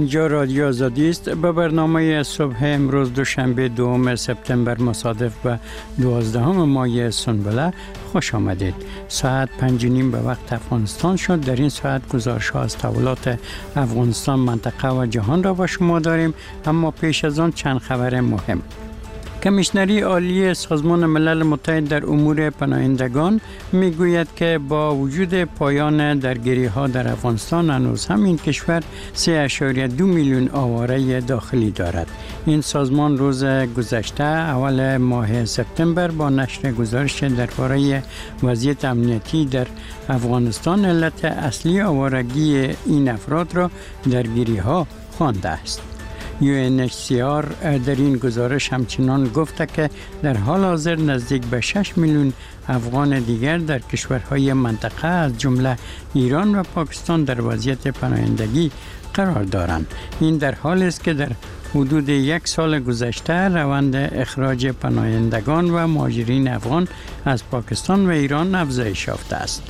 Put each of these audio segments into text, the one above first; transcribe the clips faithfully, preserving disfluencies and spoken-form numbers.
اینجا رادیو آزادی است. به برنامه صبح امروز دوشنبه دوم سپتامبر مصادف به دوازدهم ماه سنبله خوش آمدید. ساعت پنج و نیم به وقت افغانستان شد. در این ساعت گزارش ها از تحولات افغانستان، منطقه و جهان را با شما داریم، اما پیش از آن چند خبر مهم. کمیشنری عالی سازمان ملل متحد در امور پناهندگان میگوید که با وجود پایان درگیری ها در افغانستان هنوز هم این کشور سه ممیز دو میلیون آواره داخلی دارد. این سازمان روز گذشته اول ماه سپتامبر با نشر گزارش درباره وضعیت امنیتی در افغانستان علت اصلی آوارگی این افراد را درگیری ها خوانده است. یو ان اچ سی آر در این گزارش همچنان گفته که در حال حاضر نزدیک به شش میلیون افغان دیگر در کشورهای منطقه از جمله ایران و پاکستان در وضعیت پناهندگی قرار دارند. این در حالی است که در حدود یک سال گذشته روند اخراج پناهندگان و مهاجرین افغان از پاکستان و ایران افزایش یافته است.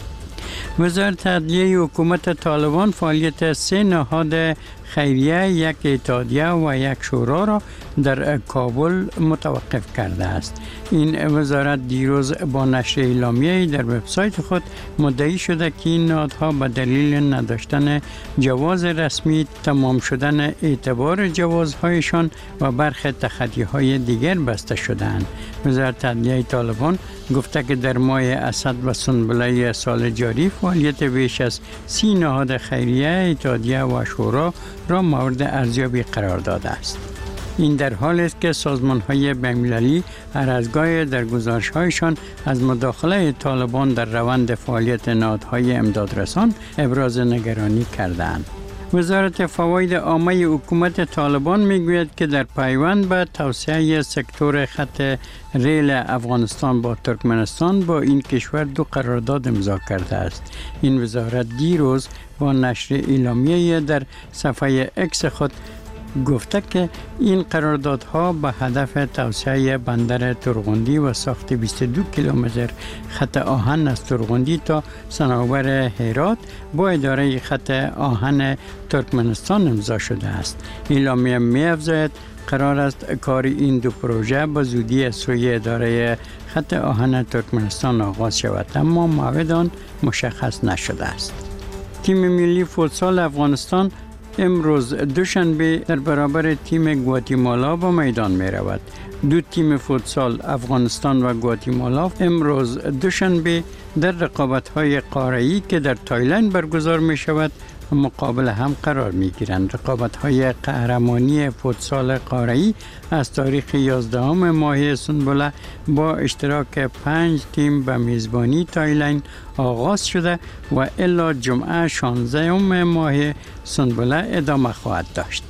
وزارت عدلیه حکومت طالبان فعالیت سه نهاد خیریه، یک اتحادیه و یک شورا را در کابل متوقف کرده است. این وزارت دیروز با نشر اعلامیه‌ای در وبسایت خود مدعی شده که این نهادها به دلیل نداشتن جواز رسمی، تمام شدن اعتبار جوازهایشان و برخی تخطی‌های دیگر بسته شده‌اند. وزارت عدلیه طالبان گفته که در ماه اسد و سنبله سال جاری فعالیت بیش از سی نهاد خیریه، اتحادیه و شورا را مورد ارزیابی قرار داده است. این در حالی است که سازمان‌های بین‌المللی هر از گاهی در گزارش‌هایشان از مداخله طالبان در روند فعالیت نهادهای امدادرسان ابراز نگرانی کرده‌اند. وزارت فواید عامه حکومت طالبان میگوید که در پیوند به توسعه سکتور خط ریل افغانستان با ترکمنستان با این کشور دو قرارداد امضا کرده است. این وزارت دیروز با نشر اعلامیه در صفحه اکس خود گفته که این قراردادها به هدف توسعه بندر ترغندی و ساخت بیست و دو کیلومتر خط آهن از ترغندی تا صنوبر هرات با اداره خط آهن ترکمنستان امضا شده است. اعلامیه می‌افزاید قرار است کار این دو پروژه به زودی از سوی اداره خط آهن ترکمنستان آغاز شود، اما موعد آن مشخص نشده است. تیم ملی فوتسال افغانستان امروز دوشنبه در برابر تیم گواتیمالا به میدان می رود. دو تیم فوتسال افغانستان و گواتیمالا امروز دوشنبه در رقابت‌های قاره‌ای که در تایلند برگزار می شود مقابل هم قرار می گیرند. رقابت‌های قهرمانی فوتسال قاره‌ای از تاریخ یازدهم ماه سنبله با اشتراک پنج تیم به میزبانی تایلند آغاز شده و الی جمعه شانزدهم ماه سنبله ادامه خواهد داشت.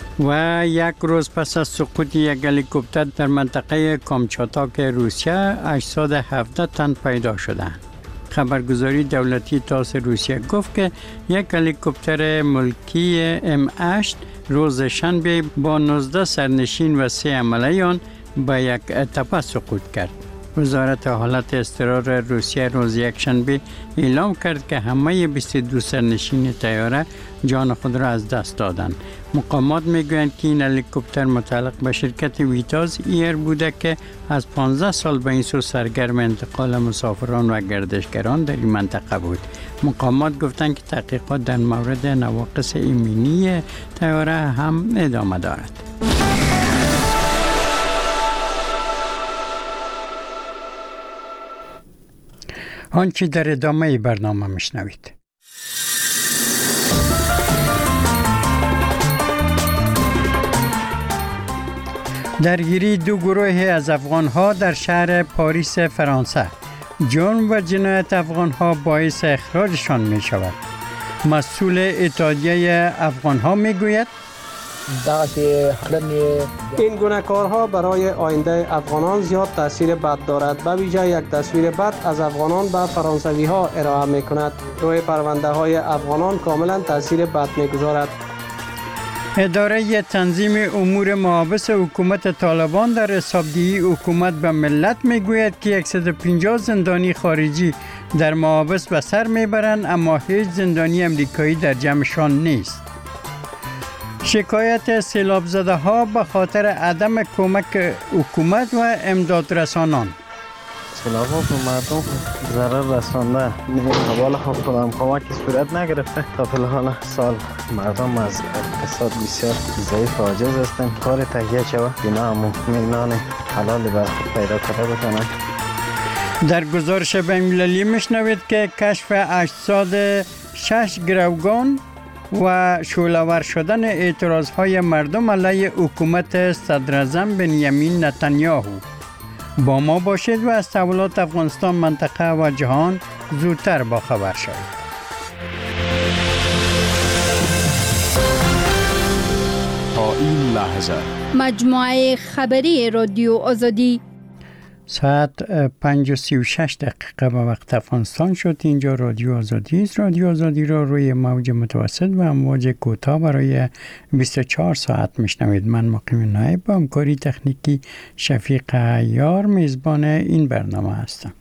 و یک روز پس از سقوط یک هلیکوپتر در منطقه کامچاتاک روسیه اجساد هفده تن پیدا شدند. خبرگزاری دولتی تاس روسیه گفت که یک هلیکوپتر ملکی ام هشت روز شنبه با نوزده سرنشین و سه عمله آن به یک تپه سقوط کرد. وزارت حالت اضطرار روسیه روز یکشنبه اعلام کرد که همه بیست و دو سرنشین طیاره جان خود را از دست دادند. مقامات میگویند که این هلیکوپتر متعلق به شرکت ویتاز ایر بوده که از پانزده سال به این سو سرگرم انتقال مسافران و گردشگران در این منطقه بود. مقامات گفتند که تحقیقات در مورد نواقص ایمنی طیاره هم ادامه دارد. آنچه در ادامه برنامه میشنوید. درگیری دو گروه از افغان‌ها در شهر پاریس فرانسه. جرم و جنایت افغان‌ها باعث اخراجشان می شود. مسئول اتحادیه افغان‌ها می گوید این گونه کارها برای آینده افغانان زیاد تاثیر بد دارد. به ویژه یک تصویر بد از افغانان به فرانسوی ها ارائه می کند. روی پرونده های افغانان کاملا تاثیر بد می گذارد. اداره تنظیم امور محابس حکومت طالبان در حسابدهی حکومت به ملت می گوید که صد و پنجاه زندانی خارجی در محابس به سر می برند، اما هیچ زندانی امریکایی در جمعشان نیست. شکایت سیلاب زده ها به خاطر عدم کمک حکومت و امداد رسانان. سیلاب ها به مردم ضرر رسانده، حوالا خودم کمک صورت نگرفته. تا فی‌الحال سال مردم از اقتصاد بسیار ضعیف و عاجز هستند. کار تهیه شود اینا هم نان حلال بر خود پیدا کرده بکنند. در گزارش بین‌المللی میشنوید که کشف اجساد شش گروگان و شعله‌ور شدن اعتراضهای مردم علیه حکومت صدراعظم بنیامین نتانیاهو. با ما باشید و از تحولات افغانستان، منطقه و جهان زودتر با خبر شوید. تا این لحظه مجموعه خبری رادیو آزادی ساعت پنج و سی و شش دقیقه به وقت افغانستان شد. اینجا رادیو آزادی است. رادیو آزادی را روی موج متوسط و امواج کوتاه برای بیست و چهار ساعت میشنوید. من مقیم نایب با همکاری تکنیکی شفیق عیار میزبان این برنامه هستم.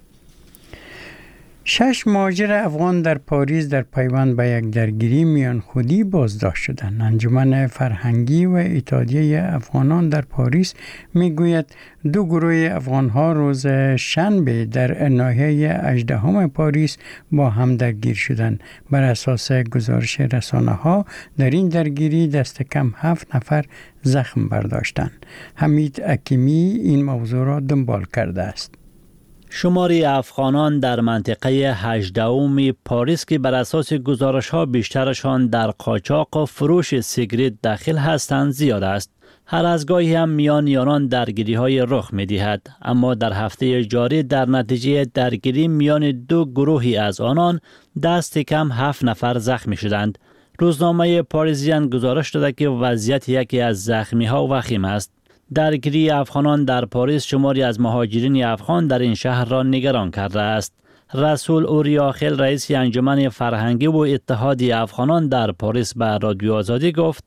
شش مهاجر افغان در پاریس در پیوند به یک درگیری میان خودی بازداشت شدند. انجمن فرهنگی و اتحادیه افغانان در پاریس میگوید دو گروه افغان‌ها روز شنبه در ناحیه هجدهم پاریس با هم درگیر شدند. بر اساس گزارش رسانه‌ها در این درگیری دست کم هفت نفر زخم برداشتند. حمید حکیمی این موضوع را دنبال کرده است. شماری افغانان در منطقه هجدهم پاریس که بر اساس گزارش‌ها بیشترشان در قاچاق و فروش سیگریت داخل هستند زیاد است. هر از گاهی هم میان آنان درگیری‌های رخ می‌دهد، اما در هفته جاری در نتیجه درگیری میان دو گروهی از آنان دست کم هفت نفر زخمی شدند. روزنامه پاریزیان گزارش داده که وضعیت یکی از زخمی‌ها وخیم است. درگیری افغانان در پاریس شماری از مهاجرین افغان در این شهر را نگران کرده است. رسول اوریاخیل رئیس انجمن فرهنگی و اتحادیه افغانان در پاریس به رادیو آزادی گفت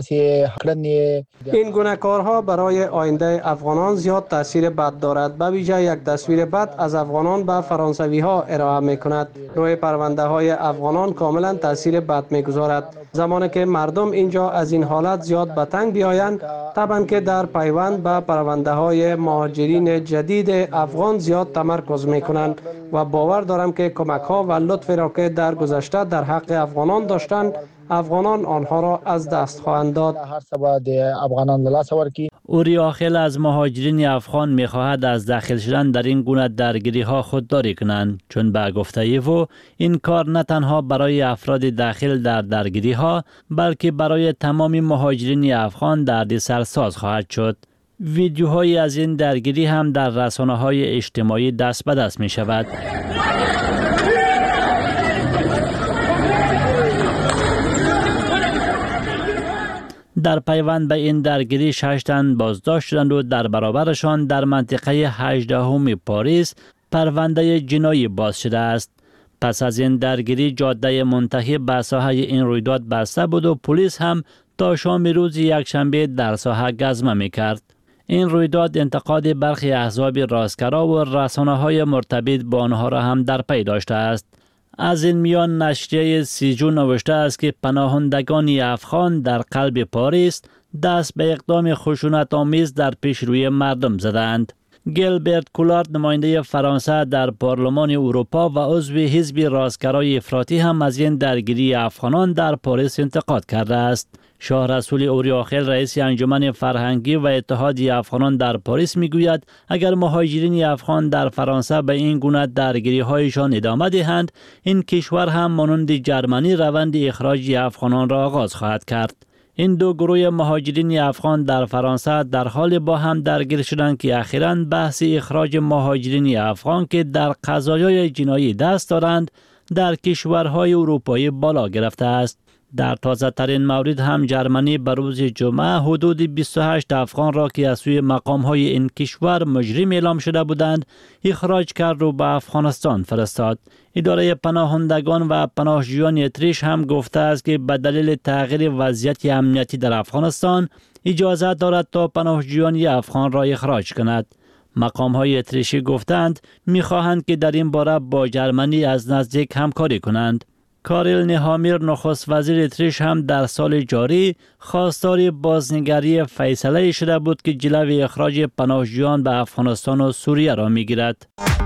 این گونه کارها برای آینده افغانان زیاد تاثیر بد دارد. به ویژه یک تصویر بد از افغانان به فرانسوی ها ارائه می کند. روی پرونده های افغانان کاملا تاثیر بد می گذارد. زمانی که مردم اینجا از این حالت زیاد به تنگ بیایند، طبعا که در پیوند به پرونده های مهاجرین جدید افغان زیاد تمرکز می کنند و باور دارم که کمک ها و لطفی را که در گذشته در حق افغانان داشتند، افغانان آنها را از دست خواهند داد. اوریاخیل از مهاجرین افغان می‌خواهد از داخل شدن در این گونه درگیری ها خودداری کنند، چون به گفته او این کار نه تنها برای افراد داخل در درگیری ها بلکه برای تمام مهاجرین افغان دردسرساز خواهد شد. ویدیوهایی از این درگیری هم در رسانه‌های اجتماعی دست به دست می شود. در پیوند به این درگیری شش تن بازداشت شدند و در برابرشان در منطقه هجدهم پاریس پرونده جنایی باز شده است. پس از این درگیری جاده منتهی به ساحه این رویداد بسته بود و پلیس هم تا شام روز یکشنبه در ساحه گزمه می‌کرد. این رویداد انتقاد برخی احزاب راستگرا و رسانه‌های مرتبط با آنها را هم در پی داشته است. از این میان نشریه سیجو نوشته است که پناهندگان افغان در قلب پاریس دست به اقدام خشونت آمیز در پیشروی مردم زدند. گیلبرت کولارد نماینده فرانسه در پارلمان اروپا و عضو حزب راستگرای افراطی هم از این درگیری افغانان در پاریس انتقاد کرده است. شاه رسول اوریاخیل رئیس انجمن فرهنگی و اتحادیه افغانان در پاریس میگوید اگر مهاجرین افغان در فرانسه به این گونه درگیری هایشان ادامه دهند، این کشور هم مانند جرمنی روند اخراج افغانان را آغاز خواهد کرد. این دو گروه مهاجرین افغان در فرانسه در حال با هم درگیر شدند که اخیراً بحث اخراج مهاجرین افغان که در قضایای جنایی دست دارند در کشورهای اروپایی بالا گرفته است. در تازه ترین مورد هم جرمنی بر روز جمعه حدود بیست و هشت افغان را که از سوی مقام های این کشور مجرم اعلام شده بودند اخراج کرد و به افغانستان فرستاد. اداره پناهندگان و پناهجویان اتریش هم گفته است که به دلیل تغییر وضعیت امنیتی در افغانستان اجازه دارد تا پناهجویان افغان را اخراج کند. مقام های اتریشی گفتند میخواهند که در این باره با جرمنی از نزدیک همکاری کنند. کاریل نیهامیر نخست وزیر اتریش هم در سال جاری خواستار بازنگری فیصله شده بود که جلوی اخراج پناهجویان به افغانستان و سوریه را میگیرد.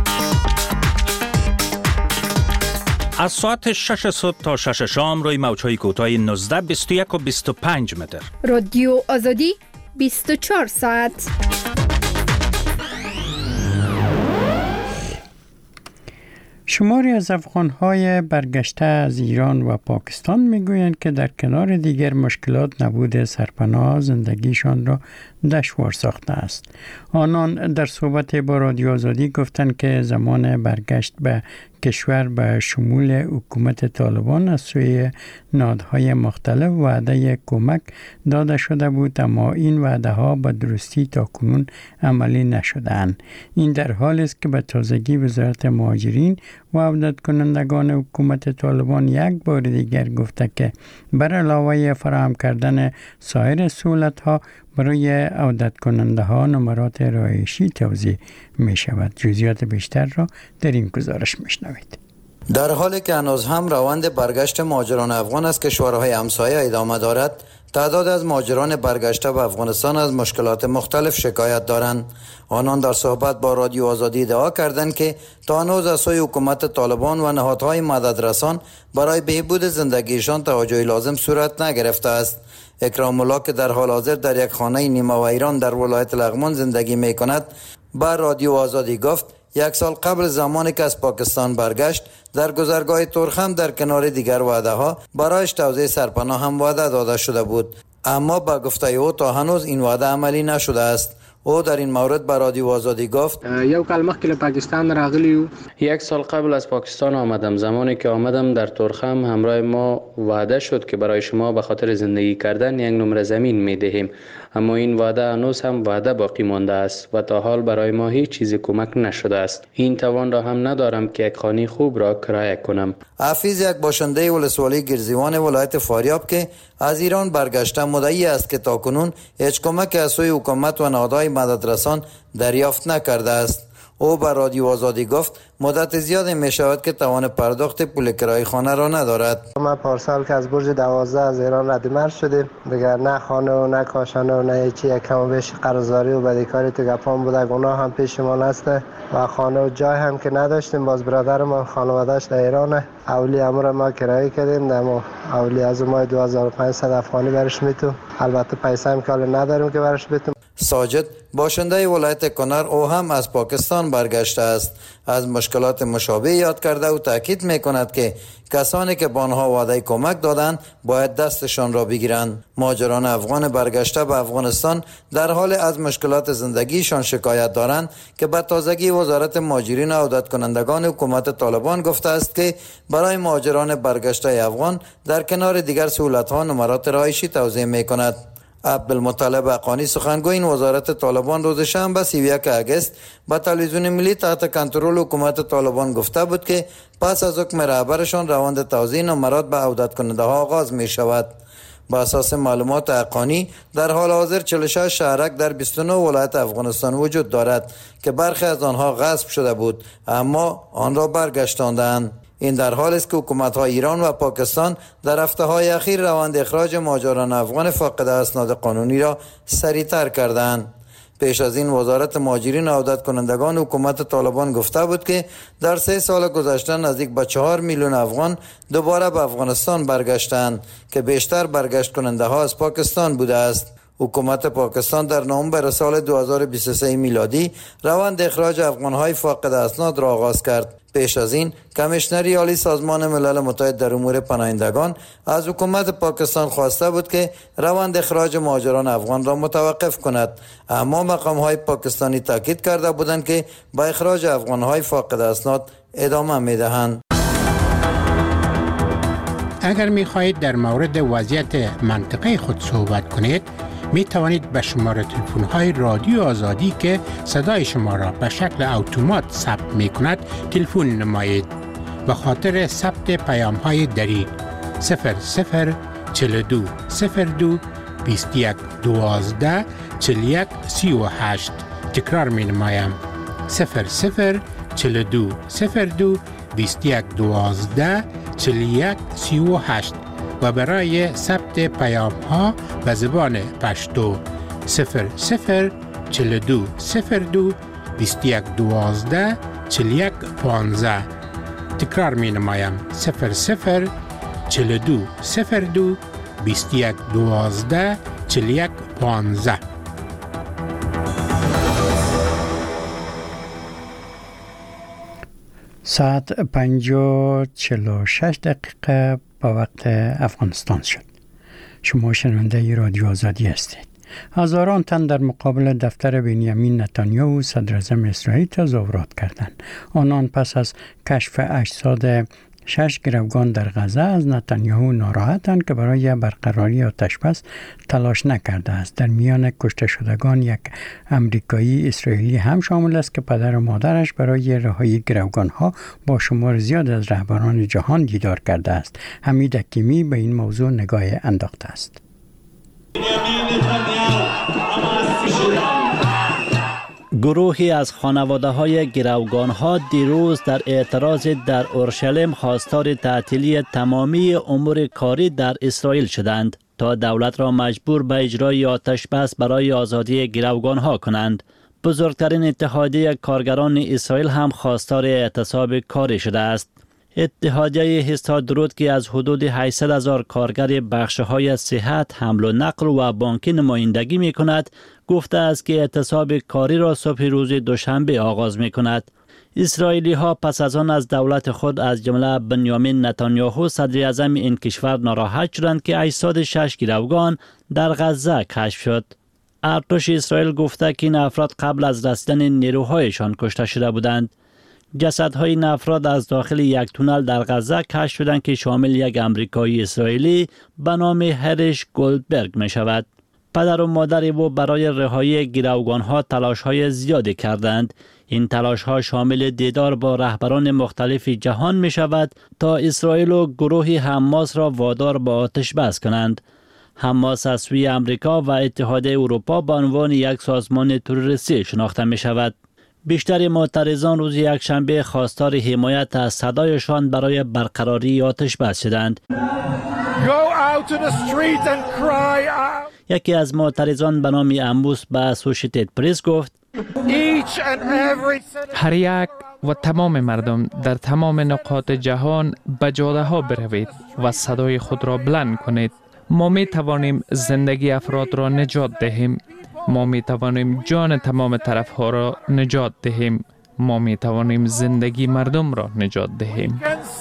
از ساعت شش صبح تا شش شام روی موج‌های کوتاه نوزده، بیست و یک و بیست و پنج متر. رادیو آزادی بیست و چهار ساعت. شماری از افغان‌های برگشته از ایران و پاکستان میگویند که در کنار دیگر مشکلات نبود سرپناه زندگیشان را دشوار ساخته است. آنان در صحبت با رادیو آزادی گفتند که زمان برگشت به کشور به شمول حکومت طالبان از سوی نهادهای مختلف وعده کمک داده شده بود، اما این وعده ها به درستی تا کنون عملی نشدند. این در حالی است که به تازگی وزارت مهاجرین و عودت کنندگان حکومت طالبان یک بار دیگر گفته که بر علاوه فراهم کردن سایر سهولت ها برای عودت کننده ها نمرات رهایشی توزیع می شود. جزئیات بیشتر را در این گزارش می شنوید. در حالی که هنوز هم روند برگشت مهاجران افغان از کشورهای همسایه ادامه دارد، تعداد از مهاجران برگشته به افغانستان از مشکلات مختلف شکایت دارند. آنان در صحبت با رادیو آزادی ادعا کردند که تا هنوز از سوی حکومت طالبان و نهادهای مددرسان برای بهبود زندگیشان توجه لازم صورت نگرفته است. اکرام الله که در حال حاضر در یک خانه نیمه ویران در ولایت لغمان زندگی می کند، با رادیو آزادی گفت یک سال قبل زمانی که از پاکستان برگشت در گذرگاه ترخم در کنار دیگر وعده ها برایش توزیع سرپناه هم وعده داده شده بود، اما با گفته او تا هنوز این وعده عملی نشده است. او در این مورد به رادیو آزادی گفت یو کال مخکې پاکستان راغلی، یک سال قبل از پاکستان آمدم. زمانی که آمدم در ترخم همراه ما وعده شد که برای شما به خاطر زندگی کردن یک نمره زمین می دهیم، اما این وعده هنوز هم وعده باقی مانده است و تا حال برای ما هیچ چیز کمک نشده است. این توان را هم ندارم که یک خانه خوب را کرایه کنم. حفیظ، یک باشنده ولسوالی گرزیوان ولایت فاریاب که از ایران برگشته، مدعی است که تاکنون هیچ کمک از سوی حکومت و نهادهای مددرسان دریافت نکرده است. او به رادیو آزادی گفت مدت زیادی می شود که توان پرداخت پول کرایه خانه را ندارد. ما پارسال که از برج دوازده از ایران ردمرد شدیم، دیگر نه خانه و نه کاشانه و نه چی، یک کم بیش قرضداری و بدهکاری تو گپام بوده. گناه هم پیشمان است و خانه و جای هم که نداشتیم. باز برادر ما خانواده‌اش در ایران، اولی امور ما کرایه کردیم، اما اولی از ما دو هزار و پانصد افغانی برش میتو. البته پیسه هم که نداریم که برش بتیم. ساجد، باشنده ولایت کنر، او هم از پاکستان برگشته است. از مشکلات مشابه یاد کرده و تاکید میکند که کسانی که به آنها وعده کمک دادند باید دستشان را بگیرند. مهاجران افغان برگشته به افغانستان در حال از مشکلات زندگیشان شکایت دارند که به تازگی وزارت مهاجرین و عودت کنندگان حکومت طالبان گفته است که برای مهاجران برگشته افغان در کنار دیگر سهولت‌ها نمرات رهایشی توزیع میکند. عبدالمطلب حقانی، سخنگوی این وزارت طالبان، روز شنبه سی و یک آگوست به تلویزیون ملی تحت کنترل حکومت طالبان گفته بود که پس از حکم رهبرشان روند توزیع نمرات به عودت کننده ها آغاز می شود. با اساس معلومات حقانی در حال حاضر چهل و شش شهرک در بیست و نه ولایت افغانستان وجود دارد که برخی از آنها غصب شده بود اما آن را برگشتاندند. این در حالی است که حکومت‌های ایران و پاکستان در هفته‌های اخیر روند اخراج مهاجران افغان فاقد اسناد قانونی را سریع‌تر کردند. پیش از این وزارت مهاجرین و عودت کنندگان حکومت طالبان گفته بود که در سه سال گذشته نزدیک به چهار میلیون افغان دوباره به افغانستان برگشتند که بیشتر برگشت کننده ها از پاکستان بوده است. حکومت پاکستان در نوامبر سال دو هزار و بیست و سه میلادی روند اخراج افغان‌های فاقد اسناد را آغاز کرد. پیش از این کمیشنری عالی سازمان ملل متحد در امور پناهندگان از حکومت پاکستان خواسته بود که روند اخراج مهاجران افغان را متوقف کند، اما مقام‌های پاکستانی تاکید کرده بودند که با اخراج افغان‌های فاقد اسناد ادامه می‌دهند. اگر می‌خواهید در مورد وضعیت منطقه خود صحبت کنید، می توانید به شماره تلفن های رادیو آزادی که صدای شما را به شکل اتومات ثبت می کند تلفن نمایید. به خاطر ثبت پیام های دری صفر صفر چهل و دو صفر دو بیست و یک دوازده چهل و یک سی و هشت تکرار می نمایم. صفر صفر چهل و دو صفر دو بیست و یک دوازده چهل و یک سی و هشت و برای ثبت پیام ها به زبان پشتو صفر صفر چهل و دو صفر دو بیست و یک دوازده چهل و یک پانزده. تکرار می نمایم صفر صفر چهل و دو صفر دو بیست و یک دوازده چهل و یک پانزده. ساعت پنج و چهل و شش دقیقه با وقت افغانستان شد. شما شنونده رادیو آزادی هستید. هزاران تن در مقابل دفتر بنیامین نتانیاهو صدر اعظم اسرائیل تظاهرات کردند. آنان پس از کشف اجساد شش گروگان در غزه از نتانیاهو ناراحتند که برای برقراری آتش بس تلاش نکرده است. در میان کشته شدگان یک امریکایی اسرائیلی هم شامل است که پدر و مادرش برای رهایی گروگان ها با شمار زیاد از رهبران جهان دیدار کرده است. حمید حکیمی به این موضوع نگاه انداخته است. گروهی از خانواده های گروگان ها دیروز در اعتراض در اورشلیم خواستار تعطیلی تمامی امور کاری در اسرائیل شدند تا دولت را مجبور به اجرای آتش بس برای آزادی گروگان ها کنند. بزرگترین اتحادیه کارگران اسرائیل هم خواستار اعتصاب کاری شده است. اتحادیه هستادروت که از حدود هشتصد هزار کارگر بخش‌های صحت، حمل و نقل و بانکی نمایندگی می کند، گفته است که اعتصاب کاری را صبح روز دوشنبه آغاز می کند. اسرائیلی ها پس از آن از دولت خود از جمله بنیامین نتانیاهو صدر اعظم این کشور ناراحت شدند که اجساد شش گروگان در غزه کشف شد. ارتش اسرائیل گفته که این افراد قبل از رسیدن نیروهایشان کشته شده بودند. جسدهای این افراد از داخل یک تونل در غزه کشف شدند که شامل یک امریکایی اسرائیلی به نام هرش گولدبرگ می شود. پدر و مادر او برای رهایی گروگانها تلاش‌های زیادی کردند. این تلاش‌ها شامل دیدار با رهبران مختلف جهان می شود تا اسرائیل و گروه حماس را وادار به آتش بس کنند. حماس از سوی امریکا و اتحادیه اروپا به عنوان یک سازمان تروریستی شناخته می شود. بیشتر معترضان روز یکشنبه خواستار حمایت از صدایشان برای برقراری آتش بس شدند. یکی از معترضان به نام اموس به اسوشیتد پرس گفت: هر یک و تمام مردم در تمام نقاط جهان به جاده ها بروید و صدای خود را بلند کنید. ما می توانیم زندگی افراد را نجات دهیم. ما می توانیم جان تمام طرف ها را نجات دهیم. ما می توانیم زندگی مردم را نجات دهیم.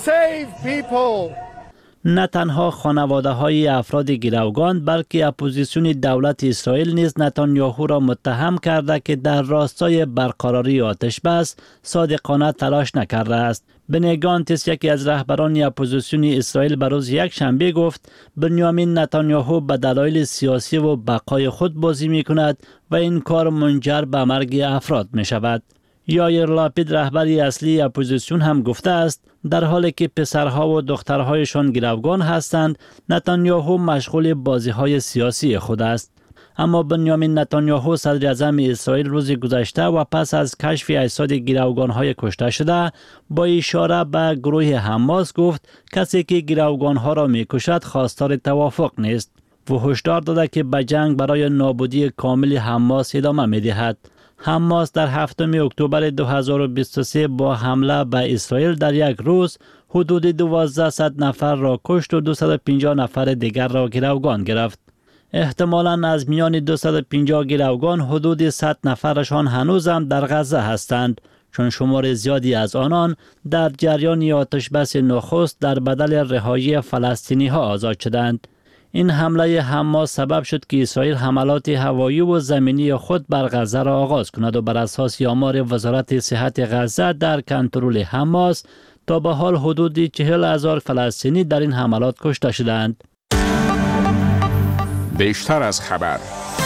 نه تنها خانواده های افراد گروگان بلکه اپوزیسیون دولت اسرائیل نیز نتانیاهو را متهم کرده که در راستای برقراری آتش بس صادقانه تلاش نکرده است. بنی گانتس، یکی از رهبران اپوزیسیون اسرائیل، به روز یک شنبه گفت بنیامین نتانیاهو به دلایل سیاسی و بقای خود بازی می کند و این کار منجر به مرگ افراد می شود. یایر لاپید، رهبری اصلی اپوزیسیون، هم گفته است در حالی که پسرها و دخترهایشان گروگان هستند، نتانیاهو مشغول بازی‌های سیاسی خود است. اما بنیامین نتانیاهو صدر اعظم اسرائیل روز گذشته و پس از کشف اجساد گروگان‌های کشته شده با اشاره به گروه حماس گفت کسی که گروگان‌ها را می‌کشد خواستار توافق نیست و هشدار داده که به جنگ برای نابودی کامل حماس ادامه می‌دهد. حماس در هفتم اکتبر دو هزار و بیست و سه با حمله به اسرائیل در یک روز حدود دوازده نفر را کشت و دویست و پنجاه نفر دیگر را گروگان گرفت. احتمالاً از میان دویست و پنجاه گروگان حدود صد نفرشان هنوز هم در غزه هستند، چون شمار زیادی از آنان در جریان آتش بس نخست در بدل رهایی فلسطینی ها آزاد شدند. این حمله حماس سبب شد که اسرائیل حملات هوایی و زمینی خود بر غزه را آغاز کند و بر اساس آمار وزارت صحت غزه در کنترل حماس تا به حال حدود چهل هزار فلسطینی در این حملات کشته شدند. بیشتر از خبر.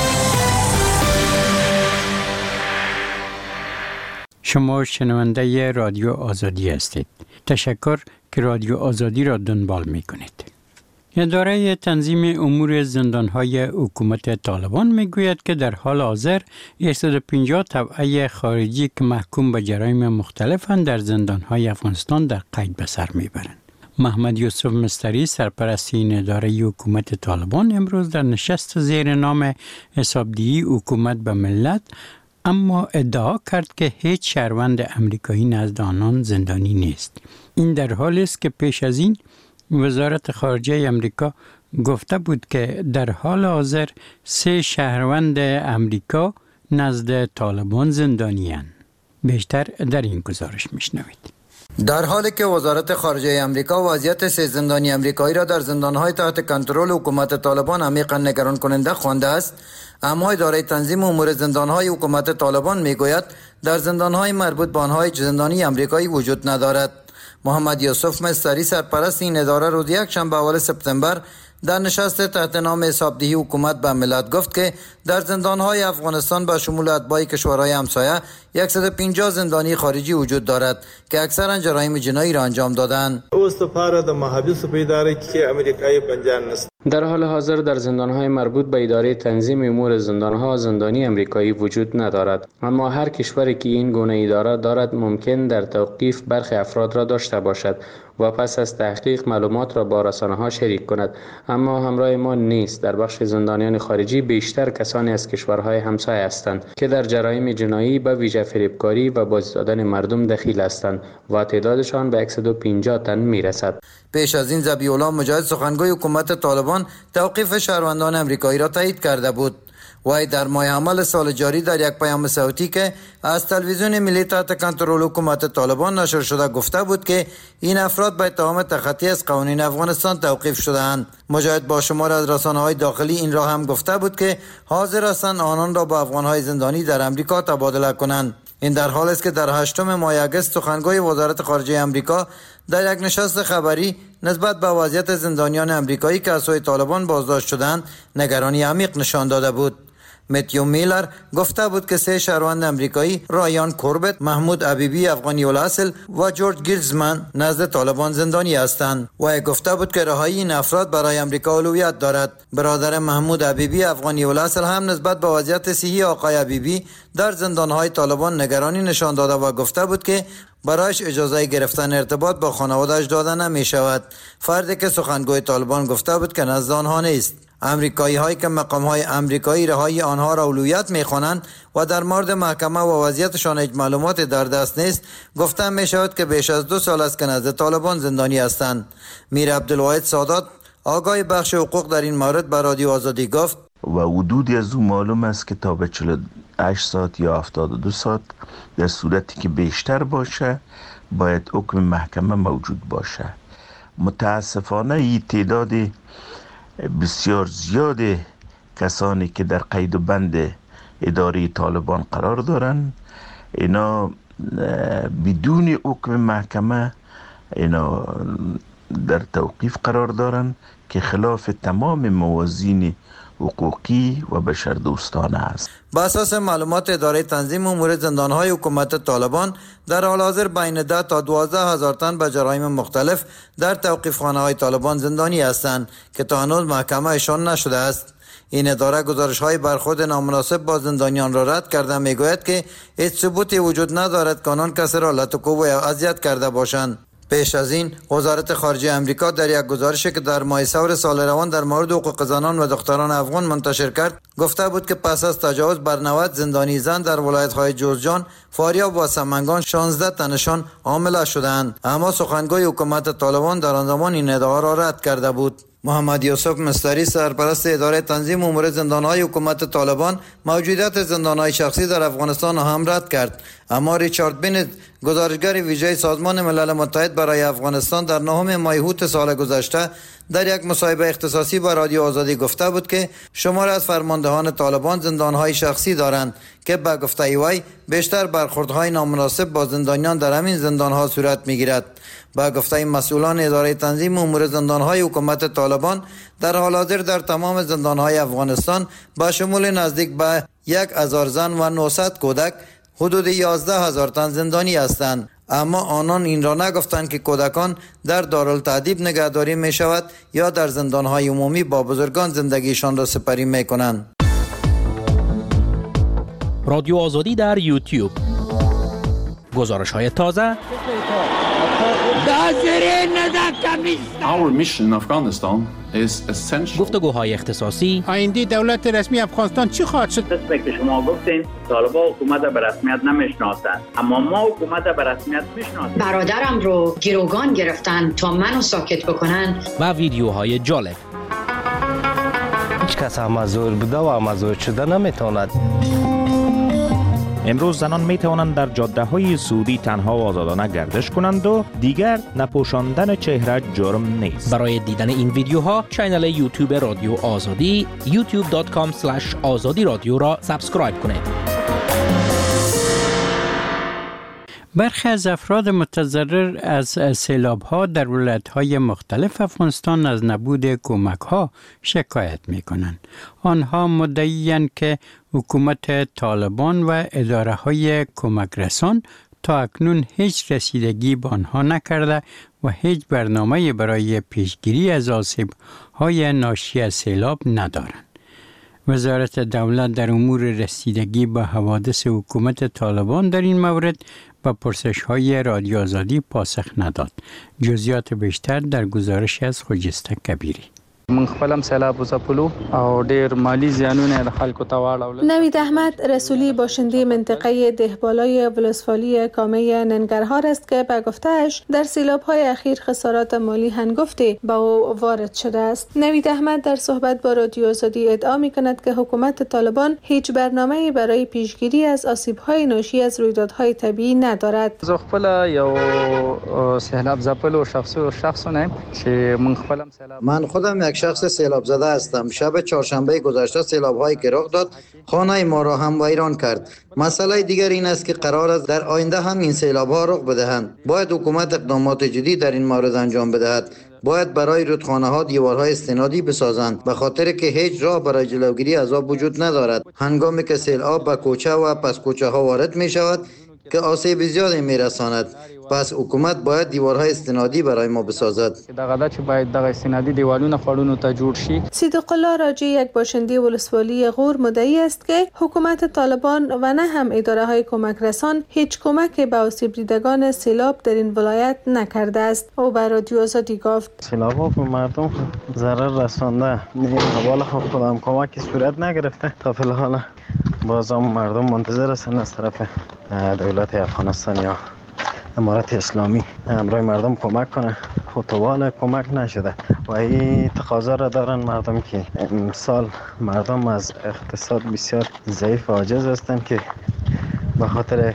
شما شنونده رادیو آزادی هستید. تشکر که رادیو آزادی را دنبال می کنید. اداره تنظیم امور زندانهای حکومت طالبان میگوید که در حال حاضر صد و پنجاه تبعه خارجی که محکوم به جرایم مختلفند در زندانهای افغانستان در قید به سر میبرند. محمد یوسف مستری سرپرست این اداره حکومت طالبان امروز در نشست زیر نام حسابدهی حکومت به ملت اما ادعا کرد که هیچ شهروند امریکایی نزد آنان زندانی نیست. این در حالی است که پیش از این وزارت خارجه امریکا گفته بود که در حال حاضر سه شهروند امریکا نزد طالبان زندانی هستند. بیشتر در این گزارش میشنوید. در حالی که وزارت خارجه امریکا وضعیت سه زندانی امریکایی را در زندانهای تحت کنترل حکومت طالبان عمیقا نگران کننده خوانده است، اما اداره تنظیم امور زندانهای حکومت طالبان میگوید در زندانهای مربوط به آنها زندانی امریکایی وجود ندارد. محمد یوسف مستری سرپرست این اداره روز یک شنبه اول سپتامبر در نشست تحت نام حسابدهی حکومت به ملت گفت که در زندانهای افغانستان به شمول اتباع کشورهای همسایه صد و پنجاه زندانی خارجی وجود دارد که اکثرا جرایم جنایی را انجام دادند. در حال حاضر در زندانهای مربوط به اداره تنظیم امور زندانها زندانی امریکایی وجود ندارد، اما هر کشوری که این گونه اداره دارد ممکن در توقیف برخی افراد را داشته باشد و پس از تحقیق معلومات را با رسانه‌ها شریک کند. اما همراه ما نیست. در بخش زندانیان خارجی بیشتر کسانی از کشورهای همسایه هستند که در جرایم جنایی به ویژه فریبکاری و بازی دادن مردم دخیل هستند و تعدادشان به صد و پنجاه تن میرسد. پیش از این ذبیح الله مجاهد سخنگوی حکومت طالبان توقیف شهروندان امریکایی را تایید کرده بود. وی در ماه حمل سال جاری در یک پیام صوتی که از تلویزیون ملی تحت کنترل حکومت طالبان نشر شده گفته بود که این افراد به اتهام تخطی از قوانین افغانستان توقیف شده‌اند. مجاهد با شمار از رسانه‌های داخلی این را هم گفته بود که حاضر هستند آنان را با افغان‌های زندانی در امریکا تبادله کنند. این در حالی است که در هشتم ماه اگست سخنگوی وزارت خارجه امریکا در یک نشست خبری نسبت به وضعیت زندانیان امریکایی که از سوی طالبان بازداشت شدند نگرانی عمیق نشان داده بود. متیو میلر گفته بود که سه شهروند امریکایی رایان کوربت، محمود حبیبی افغانی الاصل و جورج گیلزمن نزد طالبان زندانی هستند. و گفته بود که رهایی این افراد برای امریکا اولویت دارد. برادر محمود حبیبی افغانی الاصل هم نسبت به وضعیت صحی آقای حبیبی در زندانهای طالبان نگرانی نشان داده و گفته بود که برایش اجازه گرفتن ارتباط با خانواده‌اش داده نمی شود. فردی که سخنگوی طالبان گفته بود که نزد آنها نیست. امریکایی هایی که مقام های امریکایی رهایی آنها را اولویت می خوانند و در مورد محکمه و وضعیتشان هیچ معلومات در دست نیست، گفته می شود که بیش از دو سال است که نزد طالبان زندانی هستند. میر عبدالواحد سادات آگاه بخش حقوق در این مورد به رادیو آزادی گفت و حدودی از او معلوم است که تا به چهل و هشت ساعت یا هفتاد و دو ساعت در صورتی که بیشتر باشه باید حکم محکمه موجود باشه. متاسفانه این تعداد بسیار زیاد کسانی که در قید و بند اداره طالبان قرار دارند اینا بدون حکم محکمه اینا در توقیف قرار دارند که خلاف تمام موازین حقوقی و بشردوستانه است. با اساس معلومات اداره تنظیم امور زندانهای حکومت طالبان در حال حاضر بین ده تا دوازده هزار تن به جرایم مختلف در توقیفخانه های طالبان زندانی هستند که تا هنوز محکمه اشان نشده است. این اداره گزارش های برخورد نامناسب با زندانیان را رد کرده میگوید که هیچ ثبوتی وجود ندارد که آنان کسی را لطکوب و اذیت کرده باشند. پیش از این وزارت خارجه امریکا در یک گزارشی که در ماه سور سال روان در مورد حقوق زنان و دختران افغان منتشر کرد گفته بود که پس از تجاوز بر نود زندانی زن در ولایت‌های جوزجان، فاریاب و سمنگان شانزده تنشان حامله شدند، اما سخنگوی حکومت طالبان در آن زمان این ادعا را رد کرده بود. محمد یوسف مستری سرپرست اداره تنظیم امور زندانهای حکومت طالبان موجودیت زندانهای شخصی در افغانستان هم رد کرد، اما ریچارد بینت گزارشگر ویژه سازمان ملل متحد برای افغانستان در نهم ماه اوت سال گذشته در یک مصاحبه اختصاصی با رادیو آزادی گفته بود که شمار از فرماندهان طالبان زندانهای شخصی دارند که به گفته وی بیشتر برخوردهای نامناسب با زندانیان در همین زندانها صورت میگیرد. با گفته مسئولان اداره تنظیم امور زندانهای حکومت طالبان در حال حاضر در تمام زندانهای افغانستان با شمول نزدیک به یک هزار زن و نهصد کودک حدود یازده هزار تن زندانی هستند. اما آنان این را نگفتند که کودکان در دارالتعذیب نگهداری می شود یا در زندانهای عمومی با بزرگان زندگیشان را سپری می کنند. رادیو آزادی در یوتیوب. گزارش های تازه. Our mission in Afghanistan is essential. گفتگوهای اختصاصی. آینده دولت رسمی افغانستان چی خواهد شد؟ مثل که شما گفتین طالبان حکومت به رسمیت نمیشناسند، اما ما حکومت به رسمیت میشناسیم. برادرم رو گروگان گرفتن تا منو ساکت بکنن. و ویدیوهای جالب. هیچ کس امازور بوده و امازور شده نمیتواند. امروز زنان می توانند در جاده های سعودی تنها و آزادانه گردش کنند و دیگر نپوشاندن چهره جرم نیست. برای دیدن این ویدیوها کانال یوتیوب رادیو آزادی یوتیوب دات کام اسلش آزادی رادیو را سابسکرایب کنید. برخی از افراد متضرر از سیلاب‌ها در ولایت‌های مختلف افغانستان از نبود کمک‌ها شکایت می‌کنند. آنها مدعی‌اند که حکومت طالبان و اداره‌های کمک رسان تا اکنون هیچ رسیدگی به آنها نکرده و هیچ برنامه‌ای برای پیشگیری از آسیب‌های ناشی از سیلاب ندارند. وزارت دولت در امور رسیدگی به حوادث حکومت طالبان در این مورد و پرسش‌های رادیو آزادی پاسخ نداد. جزئیات بیشتر در گزارش از خجسته کبیری. من خپلم سیلاب وسپلو او ډیر مالی زیانونه د خلکو ته واړول. نوید احمد رسولی باشنده منطقه دهبالای ولسوالی کامه ننگرهار است که به گفته‌اش در سیلاب‌های اخیر خسارات مالی هنگفتی به او وارد شده است. نوید احمد در صحبت با رادیو آزادی ادعا می‌کند که حکومت طالبان هیچ برنامه‌ای برای پیشگیری از آسیب‌های ناشی از رویدادهای طبیعی ندارد. زه خپل یو سیلاب زپلو شخص شخصونه چې من خپلم سیلاب من خودم یک شخص سیلاب زده هستم. شب چهارشنبه گذشته سیلاب هایی که رخ داد خانه ما را هم ویران کرد. مسئله دیگر این است که قرار است در آینده هم این سیلاب ها رخ بدهند. باید حکومت اقدامات جدی در این مورد انجام بدهد. باید برای رودخانه ها دیوارهای استنادی بسازند، به خاطر که هیچ راه برای جلوگیری از آب وجود ندارد. هنگامی که سیل آب به کوچه و پس کوچه ها وارد می شود که آسیب زیادی می رساند. پس حکومت باید دیوارهای استنادی برای ما بسازد. دغه چې باید دغه استنادی دیوالونه خړونو ته جوړ شي. صدیق الله راجی یک باشنده ولسوالی غور مدعی است که حکومت طالبان و نه هم اداره های کمک رسان هیچ کمک به آسیب دیدگان سیلاب در این ولایت نکرده است. او به رادیو آزادی گفت سیلاب به مردم ضرر رسانده. این حواله خودم کمکی صورت نگرفته. تا فی الحال بازم مردم منتظر هستند از طرف دولت افغانستان یا امارت اسلامی همراه مردم کمک کنه. خطوال کمک نشده و این تقاضا را دارن مردم که امسال مردم از اقتصاد بسیار ضعیف و عاجز هستند که به خاطر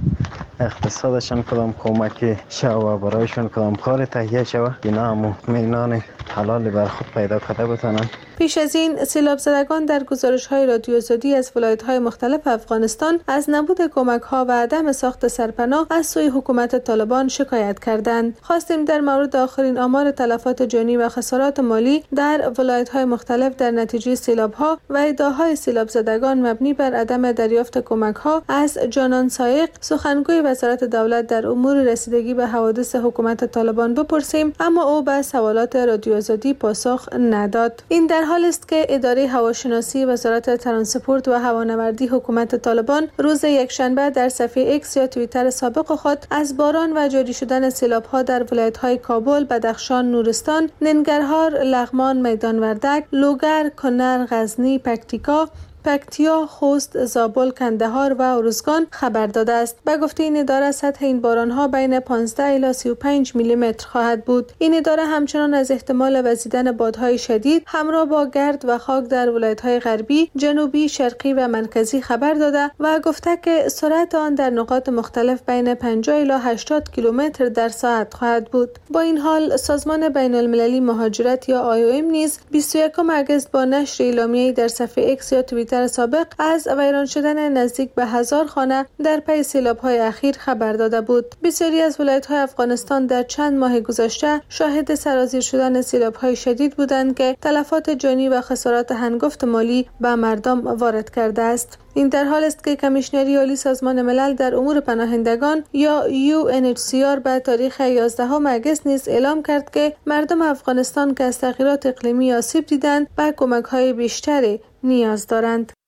اقتصادشان کدام کمکی شو برایشان کدام کار تهیه شو اینا هم مطمئنان حلال بر خود پیدا کرده بتانند. پیش از این سیلاب زدگان در گزارش‌های رادیو آزادی از ولایت‌های مختلف افغانستان از نبود کمک‌ها و عدم ساخت سرپناه از سوی حکومت طالبان شکایت کردند. خواستیم در مورد آخرین آمار تلفات جانی و خسارات مالی در ولایت‌های مختلف در نتیجه سیلاب‌ها و ادعاهای سیلاب زدگان مبنی بر عدم دریافت کمک‌ها از جانان سایق، سخنگوی وزارت دولت در امور رسیدگی به حوادث حکومت طالبان بپرسیم، اما او به سوالات رادیو آزادی پاسخ نداد. این در حال است که اداره هواشناسی وزارت ترانسپورت و هوانوردی حکومت طالبان روز یکشنبه در صفحه ایکس یا توییتر سابق خود از باران و جاری شدن سیلاب‌ها در ولایت‌های کابل، بدخشان، نورستان، ننگرهار، لغمان، میدان وردک، لوگر، کنر، غزنی، پکتیکا، پکتیا، خوست، زابل، کندهار و ارزگان خبر داده است. به گفته این اداره سطح این باران‌ها بین پانزده الی سی و پنج میلی متر خواهد بود. این اداره همچنان از احتمال وزیدن بادهای شدید همراه با گرد و خاک در ولایت‌های غربی، جنوبی، شرقی و مرکزی خبر داده و گفته که سرعت آن در نقاط مختلف بین پنجاه الی هشتاد کیلومتر در ساعت خواهد بود. با این حال سازمان بین‌المللی مهاجرت یا آی او ام نیز بیست و یکم اگست با نشر اعلامیه‌ای در صفحه ایکس یا توییتر توییتر سابق از ویران شدن نزدیک به هزار خانه در پی سیلاب‌های اخیر خبر داده بود. بسیاری از ولایت‌های افغانستان در چند ماه گذشته شاهد سرازیر شدن سیلاب‌های شدید بودند که تلفات جانی و خسارات هنگفت مالی به مردم وارد کرده است. این در حال است که کمیشنری عالی سازمان ملل در امور پناهندگان یا یو ان اچ سی آر به تاریخ یازدهم اگست نیز اعلام کرد که مردم افغانستان که از تغییرات اقلیمی آسیب دیدند به کمک‌های بیشتری نیاز دارند.